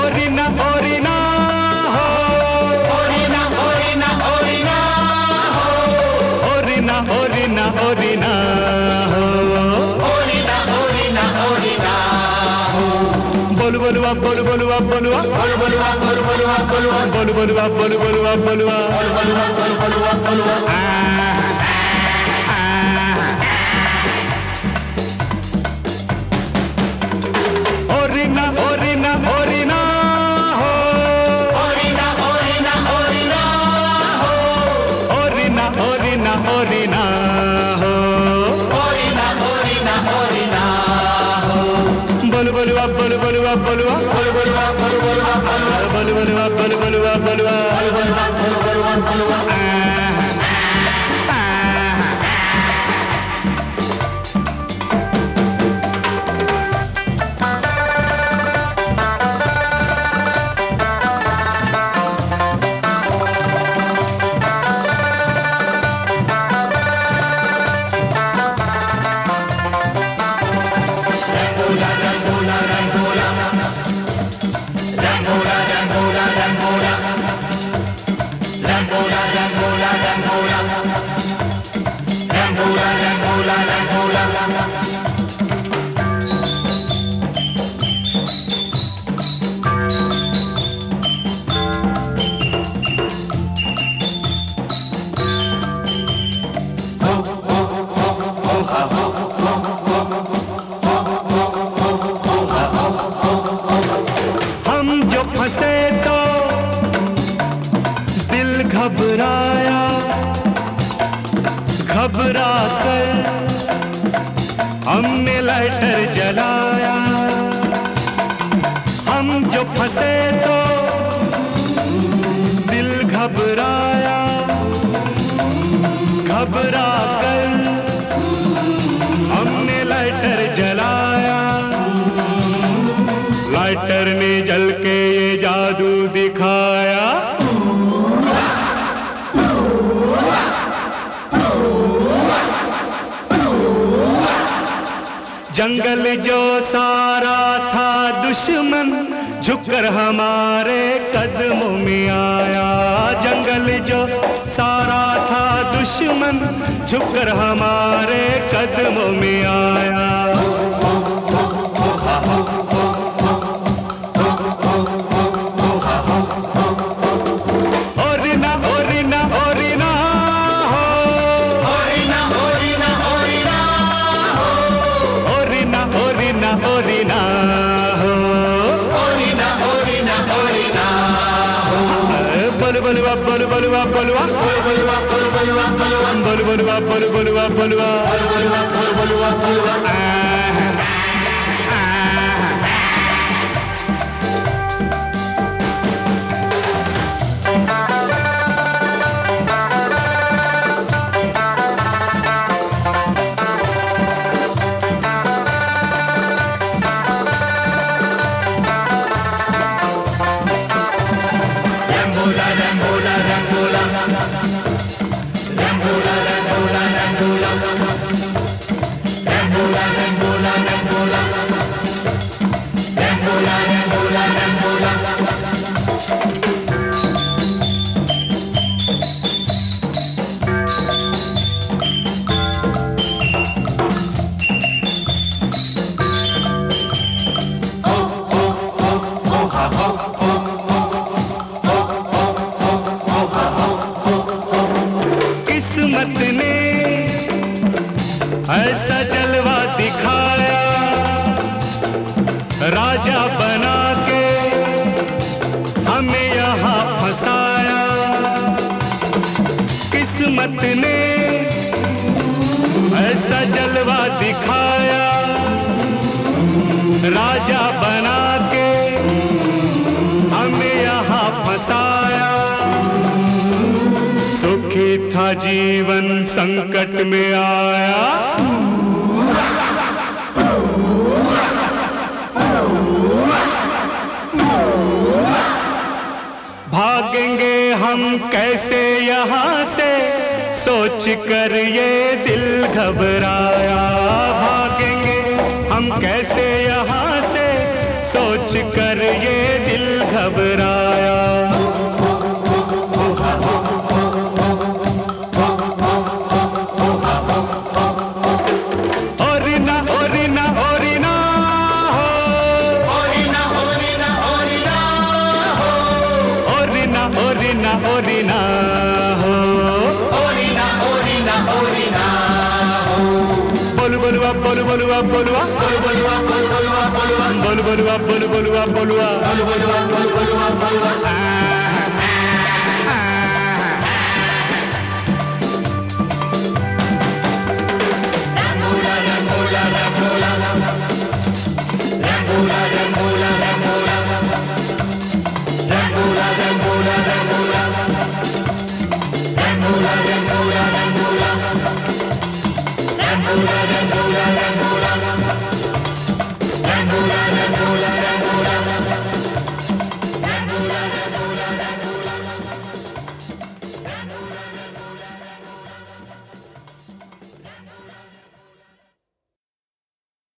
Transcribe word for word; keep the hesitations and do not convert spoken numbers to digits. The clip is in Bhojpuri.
ओरिना ओरिना हो, ओरिना ओरिना ओरिना हो, ओरिना ओरिना ओरिना हो, ओरिना ओरिना ओरिना हो। बोल बोलुआ बोल बोलुआ बोलुआ बोल बोलुआ बोल बोलुआ बोलुआ बोल बोलुआ बोल बोलुआ बोलुआ बोल बोलुआ बोल बोलुआ बोलुआ। ओरिना ओरिना ओरिना हो, ओरिना ओरिना ओरिना हो, ओरिना ओरिना ओरिना हो, ओरिना ओरिना ओरिना हो। बोल बोलुआ बोल बोलुआ बोलुआ बोल बोलुआ बोल बोलुआ बोलुआ बोल बोलुआ बोल बोलुआ बोलुआ बोल बोलुआ बोल बोलुआ बोलुआ। हम जो फंसे तो दिल घबराया, घबरा कर हमने लाइटर जलाया। हम जो फंसे तो दिल घबराया, घबरा कर हमने लाइटर जलाया। लाइटर ने जल के ये जादू दिखाया। जंगल जो सारा था दुश्मन झुककर हमारे कदमों में आया। जंगल जो सारा था दुश्मन झुककर हमारे कदमों में आया। ओरिना ओरिना ओरिना हो, ओरिना ओरिना ओरिना हो, ओरिना ओरिना ओरिना हो, ओरिना ओरिना ओरिना हो। बोल बोलुआ बोल बोलुआ बोलुआ बोल बोलुआ बोल बोलुआ बोलुआ बोल बोलुआ बोल बोलुआ बोलुआ बोल बोलुआ बोल बोलुआ बोलुआ। Rambola, rambola, rambola, rambola, rambola, rambola, rambola, rambola, rambola, rambola, rambola, rambola. किस्मत ने ऐसा जलवा दिखाया, राजा बना के हमें यहाँ फंसाया। किस्मत ने ऐसा जलवा दिखाया, राजा बना के हमें यहाँ फंसाया। सुखी था जीवन संकट में आया। भागेंगे हम कैसे यहाँ से, सोच कर ये दिल घबराया। भागेंगे हम कैसे यहाँ से, सोच कर ये दिल घबराया। ओरिना ओरिना ओरिना हो, ओरिना ओरिना ओरिना हो, ओरिना ओरिना ओरिना हो, ओरिना ओरिना ओरिना हो। बोलू बोलुआ बोलू बोलुआ बोलुआ बोल बोलुआ बोल बोलुआ बोलुआ बोलू बोलुआ बोलू बोलुआ बोलुआ बोल बोलुआ बोल बोलुआ बोलुआ। Rambola, rambola, rambola, rambola, rambola.